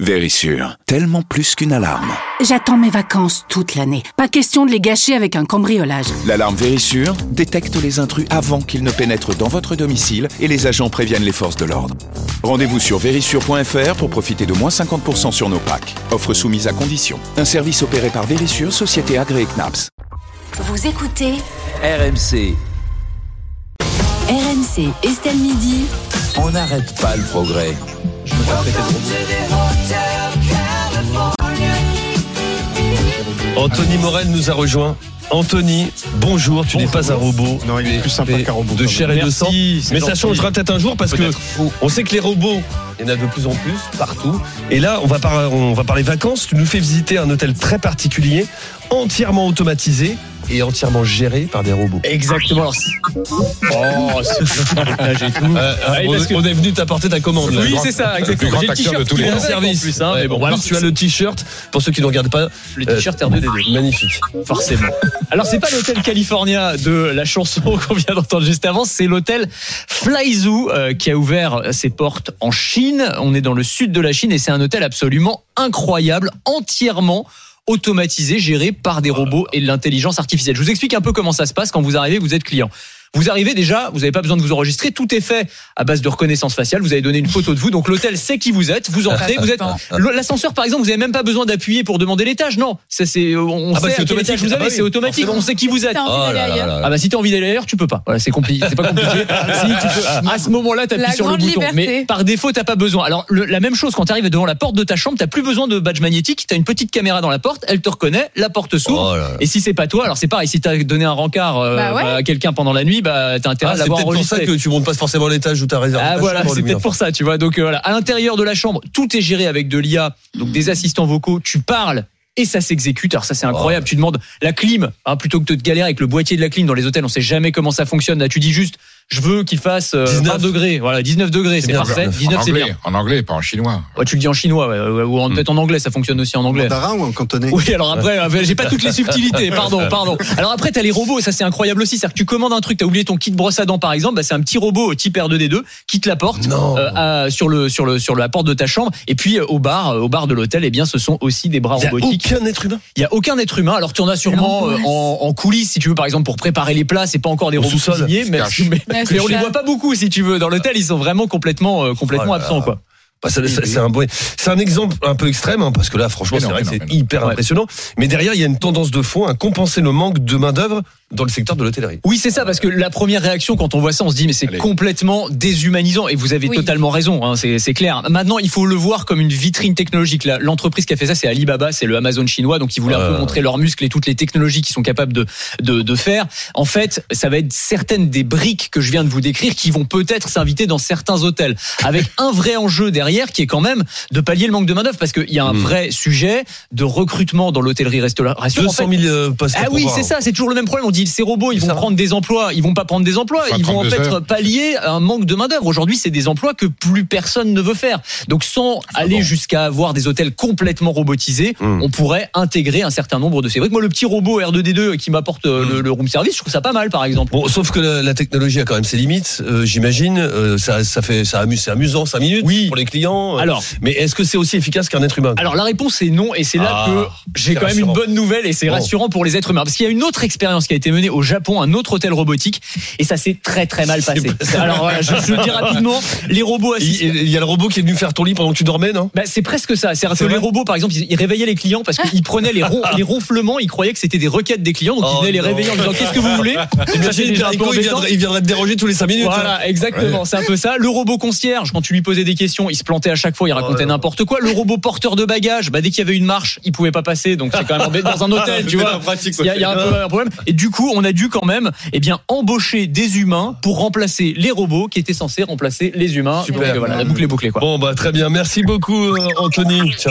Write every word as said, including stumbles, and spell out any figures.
Vérissure, tellement plus qu'une alarme. J'attends mes vacances toute l'année. Pas question de les gâcher avec un cambriolage. L'alarme Vérissure détecte les intrus avant qu'ils ne pénètrent dans votre domicile et les agents préviennent les forces de l'ordre. Rendez-vous sur vérissure point f r pour profiter de moins cinquante pour cent sur nos packs. Offre soumise à condition. Un service opéré par Vérissure, société agréée C N A P S. Vous écoutez R M C. R M C, Estelle Midi. On n'arrête pas le progrès. Je me Anthony Morel nous a rejoint. Anthony, bonjour, tu bonjour. N'es pas un robot. Non, il est plus sympa qu'un robot. De chair et de sang. Mais ça changera peut-être un jour parce peut-être. que on sait que les robots, il y en a de plus en plus partout. Et là, on va, par, on va parler vacances. Tu nous fais visiter un hôtel très particulier, entièrement automatisé et entièrement géré par des robots. Exactement. Alors, oh, c'est... Là, j'ai tout. Euh, ouais, on, que... on est venu t'apporter ta commande. Oui, là. c'est ça, exactement. J'ai le t-shirt de tous les services. Plus, hein, ouais, mais bon, bon, alors tu as le t-shirt. Pour ceux qui ne regardent pas, le t-shirt euh, R deux D deux. Magnifique. Forcément. Alors, c'est pas l'hôtel California de la chanson qu'on vient d'entendre juste avant, c'est l'hôtel Flyzoo euh, qui a ouvert ses portes en Chine. On est dans le sud de la Chine et c'est un hôtel absolument incroyable, entièrement automatisé, géré par des robots et de l'intelligence artificielle. Je vous explique un peu comment ça se passe quand vous arrivez, vous êtes client. Vous arrivez déjà, vous n'avez pas besoin de vous enregistrer, tout est fait à base de reconnaissance faciale, vous avez donné une photo de vous, donc l'hôtel sait qui vous êtes, vous entrez, vous êtes l'ascenseur par exemple, vous n'avez même pas besoin d'appuyer pour demander l'étage, non, ça c'est on ah bah sait c'est à quel étage vous ah avez, bah c'est automatique, on sait qui vous êtes. Oh là là là. Ah bah si t'as envie d'aller ailleurs, tu peux pas. Voilà, c'est compliqué, c'est pas compliqué. Si tu peux, à ce moment-là, t'appuies La sur le bouton, liberté. mais par défaut t'as pas besoin. Alors le, la même chose quand t'arrives devant la porte de ta chambre, t'as plus besoin de badge magnétique, t'as une petite caméra dans la porte, elle te reconnaît, la porte s'ouvre. Oh et si c'est pas toi, alors c'est pareil, si t'as donné un rencard euh, bah ouais. à quelqu'un pendant la nuit, bah t'as intérêt ah, à l'avoir c'est peut-être enregistré. pour ça que tu montes pas forcément l'étage où tu as réservé. Ah ta voilà, chambre, c'est peut-être pour ça, tu vois. Donc euh, voilà, à l'intérieur de la chambre, tout est géré avec de l'I A, donc des assistants vocaux, tu parles et ça s'exécute. Alors ça c'est incroyable, oh. Tu demandes la clim, hein, plutôt que de te galérer avec le boîtier de la clim dans les hôtels, on sait jamais comment ça fonctionne. Là tu dis juste je veux qu'il fasse euh, vingt degrés, voilà, dix-neuf degrés, c'est, c'est parfait. dix-neuf en c'est anglais, bien. En anglais, pas en chinois. Ouais, tu le dis en chinois, ouais, ou en, mm. peut-être en anglais, ça fonctionne aussi en anglais. En mandarin ou en cantonais? Oui, alors après, ouais. j'ai pas toutes les subtilités, pardon, pardon. Alors après, t'as les robots, et ça c'est incroyable aussi, c'est-à-dire que tu commandes un truc, t'as oublié ton kit brosse à dents par exemple, bah, c'est un petit robot type R deux D deux qui te l'apporte euh, à, sur le sur le sur la porte de ta chambre, et puis euh, au bar, euh, au bar de l'hôtel, eh bien, ce sont aussi des bras robotiques. Il y a aucun être humain. Il y a aucun être humain. Alors tu en as sûrement euh, en, en coulisses, si tu veux, par exemple pour préparer les plats, c'est pas encore des robots cuisiniers, mais, mais, mais, mais on les voit pas beaucoup. Si tu veux, dans l'hôtel, ils sont vraiment complètement, euh, complètement oh absents, quoi. Bah, ça, ça, c'est, un, c'est un exemple un peu extrême, hein, parce que là, franchement, non, c'est vrai non, que c'est non, hyper non. impressionnant. Mais derrière, il y a une tendance de fond à compenser le manque de main-d'œuvre dans le secteur de l'hôtellerie. Oui, c'est ça, parce que la première réaction quand on voit ça, on se dit mais c'est Allez. complètement déshumanisant. Et vous avez oui. totalement raison, hein, c'est, c'est clair. Maintenant, il faut le voir comme une vitrine technologique. Là, l'entreprise qui a fait ça, c'est Alibaba, c'est le Amazon chinois, donc ils voulaient euh... un peu montrer leurs muscles et toutes les technologies qu'ils sont capables de, de de faire. En fait, ça va être certaines des briques que je viens de vous décrire qui vont peut-être s'inviter dans certains hôtels, avec un vrai enjeu derrière qui est quand même de pallier le manque de main-d'œuvre, parce qu'il y a un mmh. vrai sujet de recrutement dans l'hôtellerie-restauration. deux cent mille en fait, postes. Ah oui, c'est ça, c'est toujours le même problème. On dit ces robots, ils vont prendre des emplois, ils vont pas prendre des emplois, ils vont en fait heures. pallier un manque de main-d'œuvre. Aujourd'hui, c'est des emplois que plus personne ne veut faire. Donc, sans c'est aller bon. jusqu'à avoir des hôtels complètement robotisés, mmh. on pourrait intégrer un certain nombre de ces briques. Moi, le petit robot R deux D deux qui m'apporte mmh. le, le room service, je trouve ça pas mal, par exemple. Bon, sauf que la, la technologie a quand même ses limites, euh, j'imagine. Euh, ça, ça fait, ça amuse, c'est amusant, cinq minutes oui. pour les clients. Alors. Mais est-ce que c'est aussi efficace qu'un être humain? Alors la réponse est non, et c'est là ah, que j'ai quand rassurant. même une bonne nouvelle, et c'est bon. rassurant pour les êtres humains, parce qu'il y a une autre expérience qui a été menée au Japon, un autre hôtel robotique, et ça s'est très très mal passé. Alors voilà, je, je le dis rapidement, les robots assistent. Il, il y a le robot qui est venu faire ton lit pendant que tu dormais, non? Bah, c'est presque ça. C'est, c'est que les robots, par exemple, ils, ils réveillaient les clients parce qu'ils prenaient les, ron, les ronflements, ils croyaient que c'était des requêtes des clients, donc oh ils venaient non. les réveiller en disant qu'est-ce que vous voulez. Il viendrait, il viendrait te déranger tous les cinq minutes. Voilà, hein. exactement, ouais. c'est un peu ça. Le robot concierge, quand tu lui posais des questions, il se plantait à chaque fois, il racontait oh n'importe quoi. Le robot porteur de bagages, bah, dès qu'il y avait une marche, il pouvait pas passer, donc c'est quand même embêtant dans un hôtel, tu vois. Il y a, il y a un peu un problème. Et du coup, on a dû quand même, eh bien, embaucher des humains pour remplacer les robots qui étaient censés remplacer les humains. Super. Donc, voilà, la boucle est bouclée, quoi. Bon, bah, très bien. Merci beaucoup, Anthony.